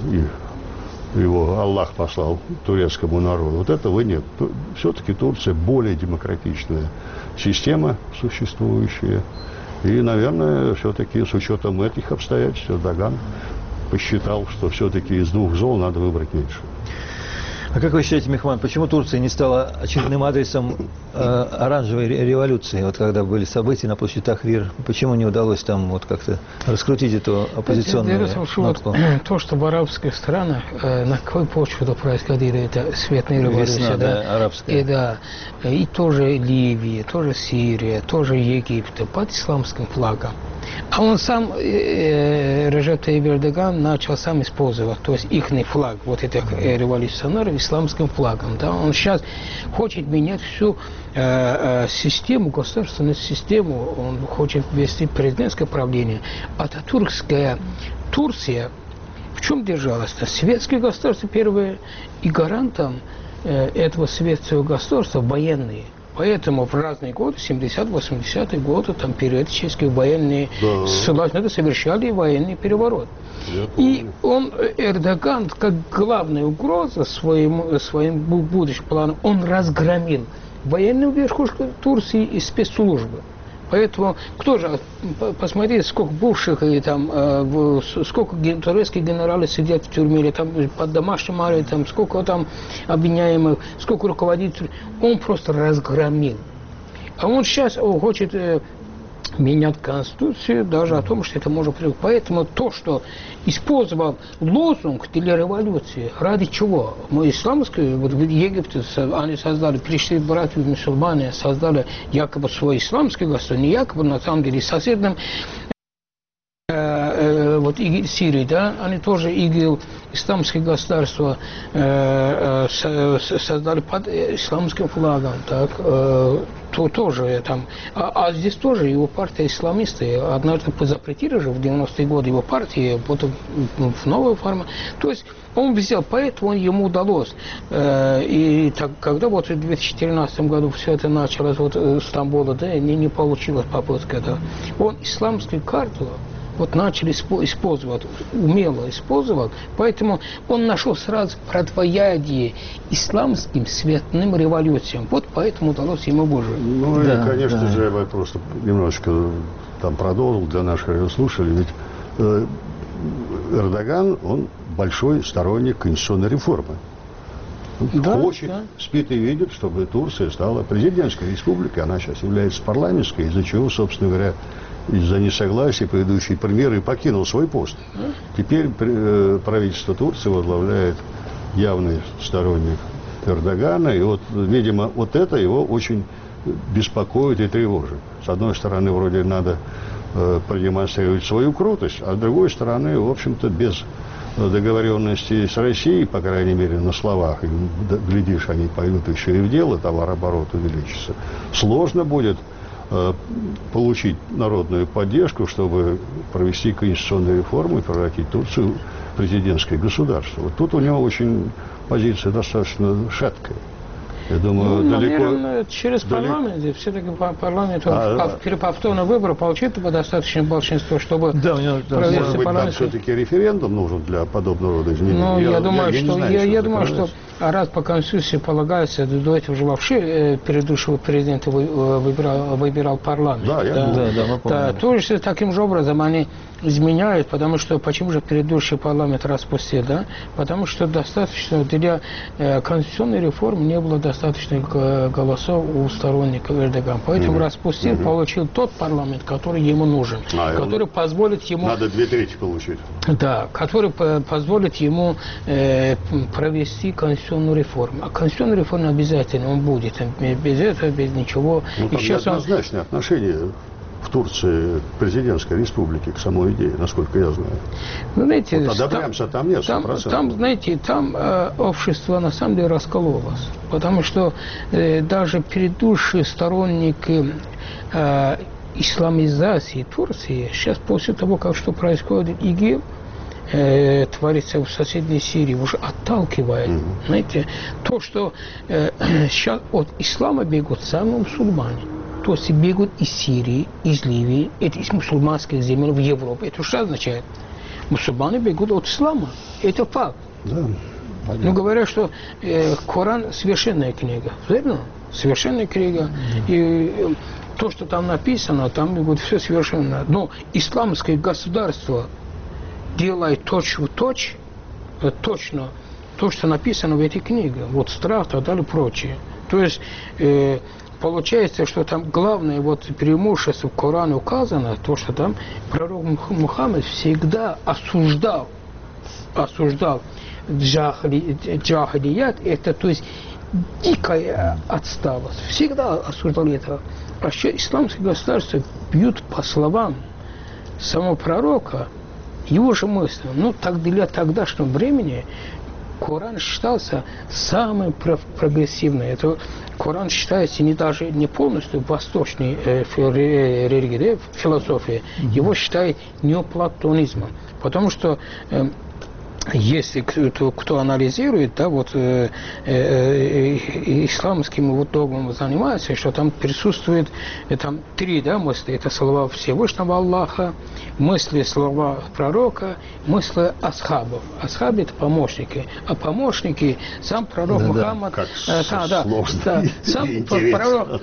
его Аллах послал турецкому народу. Вот этого нет. Все-таки Турция более демократичная система существующая. И, наверное, все-таки с учетом этих обстоятельств Эрдоган посчитал, что все-таки из двух зол надо выбрать меньше. А как вы считаете, Мехман, почему Турция не стала очередным адресом оранжевой революции, вот когда были события на площади Тахрир? Почему не удалось там вот как-то раскрутить эту оппозиционную нотку? То, что в арабских странах, на какой почве это происходило, это светная революция, весна, да, арабская. И тоже Ливия, тоже Сирия, тоже Египет, под исламским флагом. А он сам, Реджеп Тайип Эрдоган, начал сам использовать, то есть их флаг, вот этих революционеров, исламским флагом. Да? Он сейчас хочет менять всю систему, государственную систему, он хочет ввести президентское правление. Ататюркская Турция в чем держалась? Светское государство первое, и гарантом этого светского государства военные. Поэтому в разные годы, 70-80-е годы, там периодически военные совершали военный переворот. И он, Эрдоган, как главная угроза своим будущим планом, он разгромил военную верхушку Турции и спецслужбы. Поэтому кто же, посмотрите, сколько бывших, там, сколько турецких генералов сидят в тюрьме, или там под домашним арестом, сколько там обвиняемых, сколько руководителей, он просто разгромил. А он сейчас хочет менять Конституцию, даже о том, что это может привести. Поэтому то, что использовал лозунг для революции, ради чего? Мы исламские, вот в Египте они создали, пришли братья-мусульмане, создали якобы свой исламский государство, не якобы, на самом деле, соседним вот Сирии, да, они тоже ИГИЛ, исламское государство, создали под исламским флагом, так, то тоже там, а здесь тоже его партия исламисты, однажды запретили же в 90-е годы его партии, вот в новой форме, то есть он взял, поэтому ему удалось. И так, когда вот в 2014 году все это началось, вот с Стамбула, да, не получилась попытка, да, он исламскую карту вот начали использовать, умело использовать, поэтому он нашел сразу противоядие исламским светным революциям. Вот поэтому удалось ему выжить. Ну да, и, конечно же, я просто немножечко там продолжил для наших радиослушателей, ведь Эрдоган, он большой сторонник конституционной реформы. Да, хочет, да. Спит и видит, чтобы Турция стала президентской республикой, она сейчас является парламентской, из-за чего, собственно говоря, из-за несогласия предыдущий премьер и покинул свой пост. Теперь правительство Турции возглавляет явный сторонник Эрдогана, и вот, видимо, вот это его очень беспокоит и тревожит. С одной стороны, вроде надо продемонстрировать свою крутость, а с другой стороны, в общем-то, без договоренности с Россией, по крайней мере, на словах, и, глядишь, они пойдут еще и в дело, товарооборот увеличится, сложно будет получить народную поддержку, чтобы провести конституционную реформу и превратить Турцию в президентское государство. Вот тут у него очень позиция достаточно шаткая. Я думаю, наверное, через парламент, все-таки парламент при повторном выборе получит достаточное большинство, чтобы провести парламент. Все-таки референдум нужен для подобного рода изменений. Ну, я думаю, что раз по Конституции полагается, до этого же вообще предыдущего президента выбирал парламент. Да, то есть таким же образом они изменяют, потому что почему же предыдущий парламент распустил, да? Потому что достаточно для конституционной реформы не было достаточно голосов у сторонников Эрдогана. Поэтому распустил, получил тот парламент, который ему нужен, который позволит ему... Надо 2/3 получить. Да, который позволит ему провести конституционную реформу. А конституционная реформа обязательно, он будет. Без этого, без ничего. Ну, там неоднозначное отношение в Турции президентской республики к самой идее, насколько я знаю. Ну, знаете, вот одобряемся там нет, 100%. Там, знаете, там общество на самом деле раскололось. Потому что даже предыдущие сторонники исламизации Турции, сейчас после того, как что происходит в ИГИЛ, творится в соседней Сирии, уже отталкивает. Знаете, то, что сейчас от ислама бегут сами мусульмане. То есть бегут из Сирии, из Ливии, это из мусульманских земель в Европу. Это что означает? Мусульмане бегут от ислама. Это факт. Да, ну, говорят, что Коран священная книга. Верно? Священная книга. И то, что там написано, там вот все совершенно. Но исламское государство делает точно то, что написано в этой книге. Вот страх, так далее, прочее. То есть получается, что там главное вот преимущество в Коране указано, то, что там пророк Мухаммад всегда осуждал джахилият, это то есть дикая отсталость. Всегда осуждал это. А еще исламское государство бьют по словам самого пророка, его же мысли. Ну, так для тогдашнего времени Коран считался самым прогрессивным. Это Коран считается даже не полностью восточной религией, философией. Его считают неоплатонизмом. Потому что если кто анализирует, да, вот исламским вот догмом занимается, что там присутствует там 3 мысли. Это слова Всевышнего Аллаха, мысли, слова пророка, мысли асхабов. Асхабы — это помощники. А помощники сам пророк Мухаммад. Сам пророк.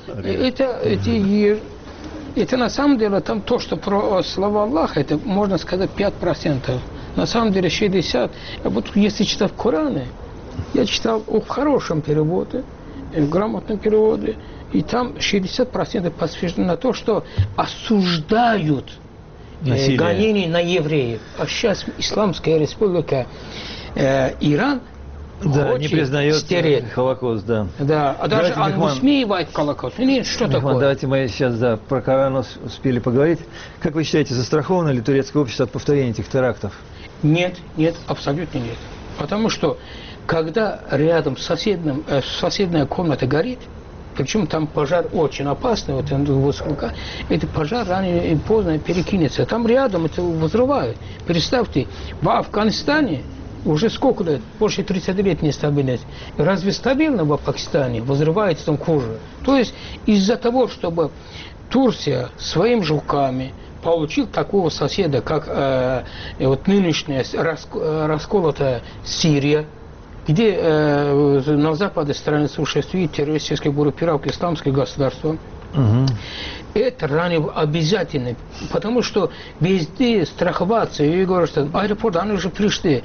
Это на самом деле там то, что про слова Аллаха, это можно сказать 5%. На самом деле 60%. Вот если читать в Коране, я читал в хорошем переводе, в грамотном переводе, И там 60% посвящено на то, что осуждают гонения на евреев. А сейчас Исламская республика Иран не признает стереть Холокост, да. Да, а даже он высмеивает Холокост. Нет, что такое? Давайте мы сейчас про Коран успели поговорить. Как вы считаете, застраховано ли турецкое общество от повторения этих терактов? Нет, абсолютно нет. Потому что, когда рядом соседняя комната горит, причем там пожар очень опасный, вот этот пожар рано или поздно перекинется. Там рядом это взрывают. Представьте, в Афганистане уже сколько лет? Больше 30 лет нестабильность. Разве стабильно в Пакистане? Взрывается там хуже. То есть из-за того, чтобы Турция своими же руками получил такого соседа, как вот нынешняя расколотая Сирия, где на западной стороне существует террористическая группировка «Исламское государство». Это ранее обязательно, потому что везде страховаться, и говорят, что аэропорт, они уже пришли,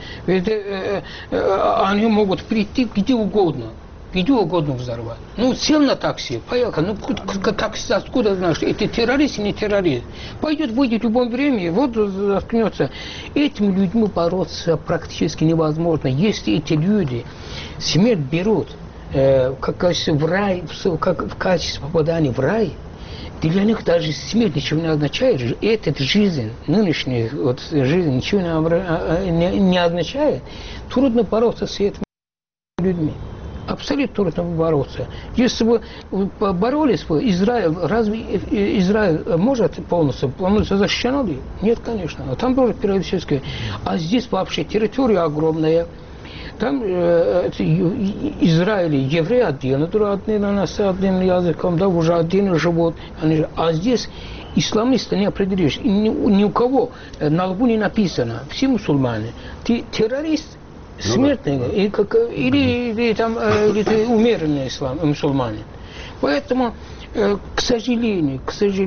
они могут прийти где угодно взорвать. Ну, сел на такси, поехал, ну, такси, откуда знаешь, это террорист или не террорист? Пойдет, выйдет в любое время, вот заткнется. Этими людьми бороться практически невозможно. Если эти люди смерть берут, как в рай, как в качестве попадания в рай, для них даже смерть ничего не означает. Эта жизнь, нынешняя вот жизнь ничего не означает. Трудно бороться с этими людьми. Абсолютно трудно бороться. Если бы боролись бы, Израиль, разве Израиль может полностью защищен ли? Нет, конечно. Там тоже периодически. А здесь вообще территория огромная. Там Израиль, евреи отдельно, отдельно нас одним языком, да, уже отдельно живут. А здесь исламисты не определишь. Ни у кого на лбу не написано. Все мусульмане. Ты террорист, смертный, или ты умеренный мусульманин. Поэтому, к сожалению,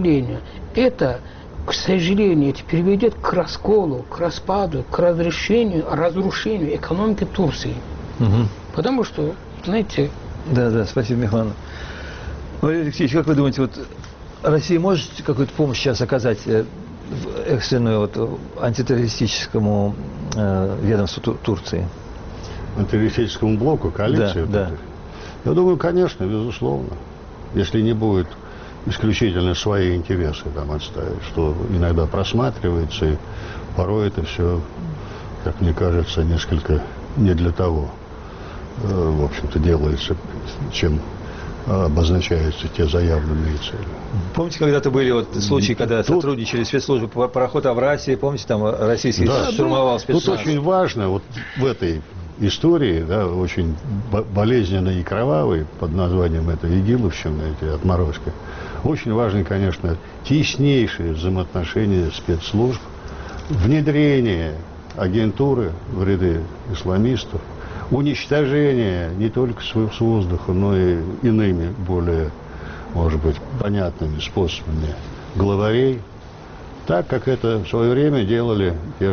это приведет к расколу, к распаду, к разрушению экономики Турции. Потому что, знаете... Да, спасибо, Михаил. Валерий Алексеевич, как вы думаете, вот Россия может какую-то помощь сейчас оказать экстренную вот, антитеррористическому ведомству Турции? Антитеррористическому блоку, коалиции? Да. Я думаю, конечно, безусловно. Если не будет исключительно свои интересы там отставить, что иногда просматривается, и порой это все, как мне кажется, несколько не для того, в общем-то, делается, чем обозначаются те заявленные цели. Помните, когда-то были вот случаи, когда сотрудничали спецслужбы, пароход Аврасия, помните, там российский штурмовал спецназ? Тут очень важно, вот в этой истории, да, очень болезненной и кровавой, под названием это Игиловщина, эти отморозки, очень важны, конечно, теснейшие взаимоотношения спецслужб, внедрение агентуры в ряды исламистов, уничтожение не только с воздуха, но и иными, более, может быть, понятными способами главарей, так как это в свое время делали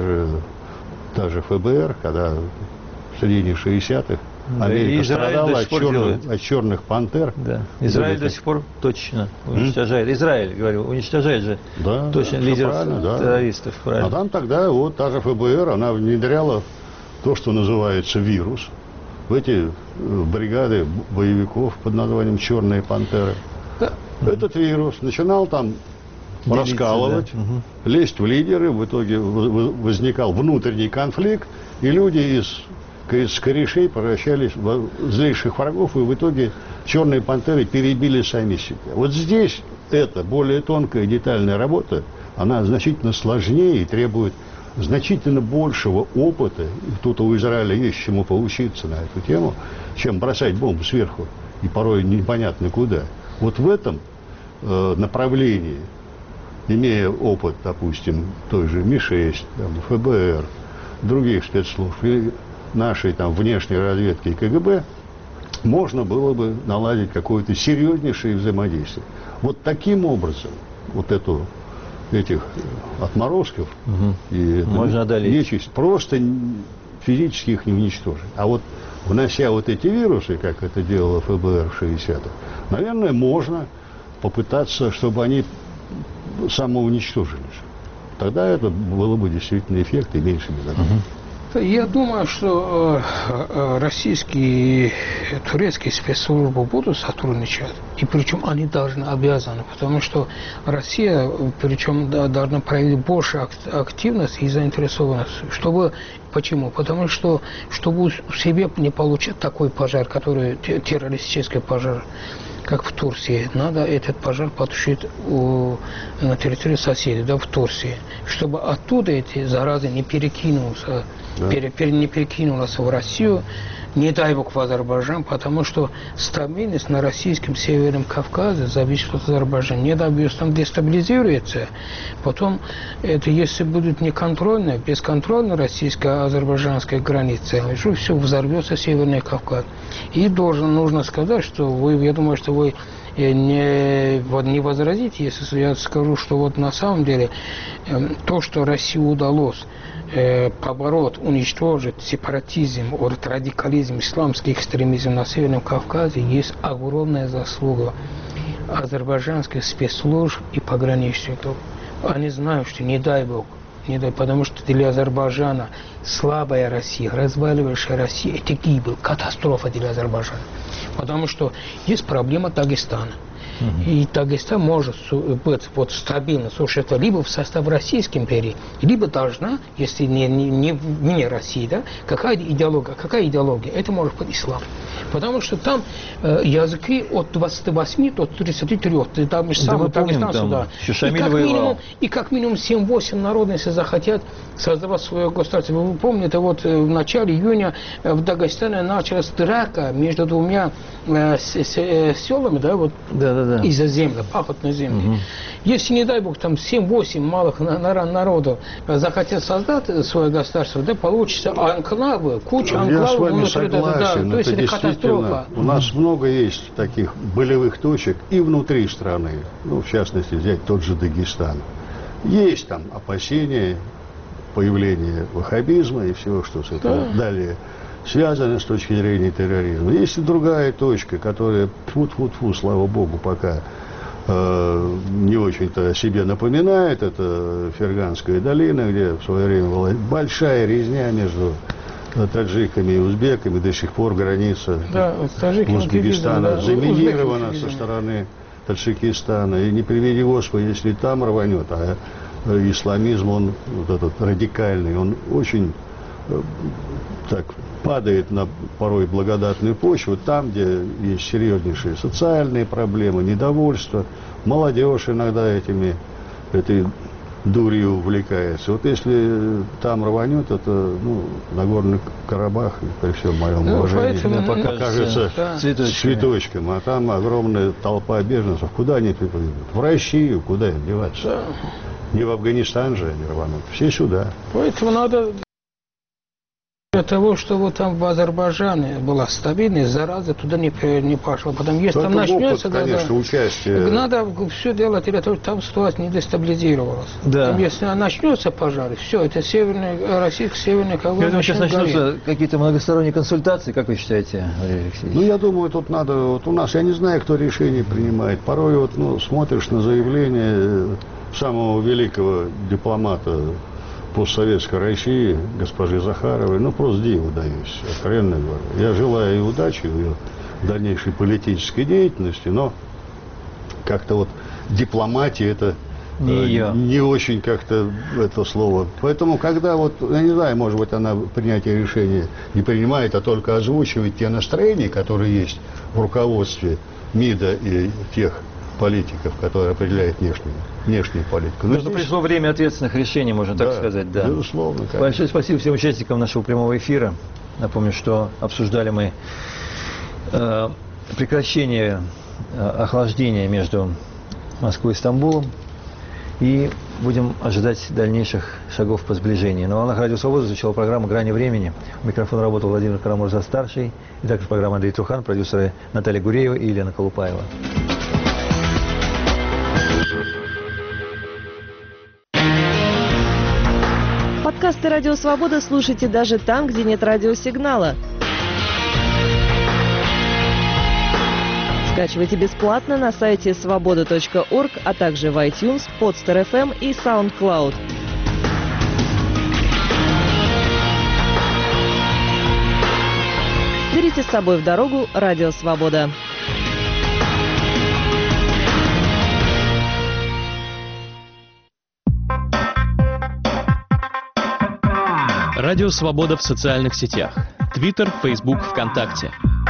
та же ФБР, когда в середине 60-х Америка страдала от черных пантер. Да. Израиль до сих пор точно уничтожает. Израиль, говорю, уничтожает же точно лидеров террористов. А там тогда вот та же ФБР, она внедряла то, что называется вирус, в эти бригады боевиков под названием «Черные пантеры». Этот вирус начинал там раскалывать, лезть в лидеры, в итоге возникал внутренний конфликт, и люди из корешей превращались в злейших врагов, и в итоге черные пантеры перебили сами себя. Вот здесь эта более тонкая детальная работа, она значительно сложнее и требует значительно большего опыта, и тут у Израиля есть чему поучиться на эту тему, чем бросать бомбу сверху, и порой непонятно куда. Вот в этом направлении, имея опыт, допустим, той же Ми-6, ФБР, других спецслужб, и нашей там внешней разведки и КГБ, можно было бы наладить какое-то серьезнейшее взаимодействие. Вот таким образом вот этих отморозков и можно нечисть просто физически их не уничтожить. А вот внося вот эти вирусы, как это делало ФБР в 60-х, наверное, можно попытаться, чтобы они самоуничтожились. Тогда это было бы действительно эффект и меньше беды. Я думаю, что российские и турецкие спецслужбы будут сотрудничать, и причем они должны, обязаны, потому что Россия, причем должна проявить больше активность и заинтересованность. Почему? Потому что, чтобы у себя не получить такой пожар, который террористический пожар, как в Турции, надо этот пожар потушить на территории соседей, да, в Турции, чтобы оттуда эти заразы не перекинулись в Россию, не дай бог в Азербайджан, потому что стабильность на российском Северном Кавказе зависит от Азербайджана. Не дай бог там дестабилизируется, потом это если будет неконтрольная, бесконтрольная российско-азербайджанская граница, все взорвется Северный Кавказ. И нужно сказать, что я думаю, что вы не возразите, если я скажу, что вот на самом деле то, что России удалось побороть, уничтожить сепаратизм, радикализм, исламский экстремизм на Северном Кавказе, есть огромная заслуга азербайджанских спецслужб и пограничников. Они знают, что не дай бог, потому что для Азербайджана слабая Россия, разваливающая Россия, это гибель, катастрофа для Азербайджана. Потому что есть проблема Дагестана. И Дагестан может быть стабильно существовать либо в составе Российской империи, либо должна, если не Россия, да, какая идеология? Это может быть ислам. Потому что там языки от 28 до 33, там же самый Дагестан сюда. И как минимум 7-8 народов, если захотят создавать свое государство. Вы помните, в начале июня в Дагестане началась драка между двумя селами, да, из-за земли, пахотной земли. Если, не дай бог, там 7-8 малых народов захотят создать свое государство, да, получится анклавы, куча анклавов. Я с вами согласен, то есть это катастрофа. У нас много есть таких болевых точек и внутри страны, в частности, взять тот же Дагестан. Есть там опасения появления ваххабизма и всего, что с этим далее связано с точки зрения терроризма. Есть и другая точка, которая, тьфу-тьфу-тьфу, слава богу, пока не очень-то о себе напоминает. Это Ферганская долина, где в свое время была большая резня между таджиками и узбеками. До сих пор граница Узбекистана заминирована со стороны Таджикистана. И не приведи Господи, если там рванет, а исламизм, он этот радикальный, он очень так падает на порой благодатную почву, там, где есть серьезнейшие социальные проблемы, недовольство, молодежь иногда этой дурью увлекается. Вот если там рванет, это, Нагорный Карабах, при всем моем уважении, покажется цветочком, а там огромная толпа беженцев. Куда они придут? В Россию, куда им деваться? Не в Афганистан же они рванут, все сюда. Поэтому надо... Для того, чтобы там в Азербайджане была стабильность, зараза туда не пошла. Потом, если там начнется, надо все делать для того, чтобы там ситуация не дестабилизировалась. Да. Там, если начнется пожар, все, это российский северный Кавказ. Я думаю, сейчас начнутся какие-то многосторонние консультации, как вы считаете, Валерий Алексеевич? Я думаю, тут надо, у нас, я не знаю, кто решение принимает. Порой смотришь на заявление самого великого дипломата постсоветской России, госпожи Захаровой, просто диву даюсь, откровенно говоря. Я желаю ей удачи в ее дальнейшей политической деятельности, но как-то дипломатия это не очень как-то это слово. Поэтому, когда я не знаю, может быть, она принятие решения не принимает, а только озвучивает те настроения, которые есть в руководстве МИДа и тех политиков, которые определяют внешнюю политику. Но пришло время ответственных решений, можно так сказать. Да. Безусловно. Конечно. Большое спасибо всем участникам нашего прямого эфира. Напомню, что обсуждали мы прекращение охлаждения между Москвой и Стамбулом. И будем ожидать дальнейших шагов по сближению. На волнах Радио Свобода звучала программа «Грани времени». У микрофона работал Владимир Карамурза-старший. И также программа Андрей Трухан, продюсеры Наталья Гуреева и Елена Колупаева. Подкасты «Радио Свобода» слушайте даже там, где нет радиосигнала. Скачивайте бесплатно на сайте svoboda.org, а также в iTunes, Podster FM и SoundCloud. Берите с собой в дорогу «Радио Свобода». Радио Свобода в социальных сетях. Твиттер, Фейсбук, ВКонтакте.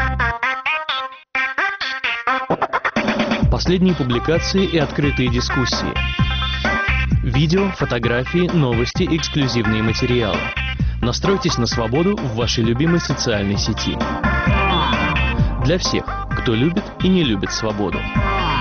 Последние публикации и открытые дискуссии. Видео, фотографии, новости, эксклюзивные материалы. Настройтесь на свободу в вашей любимой социальной сети. Для всех, кто любит и не любит свободу.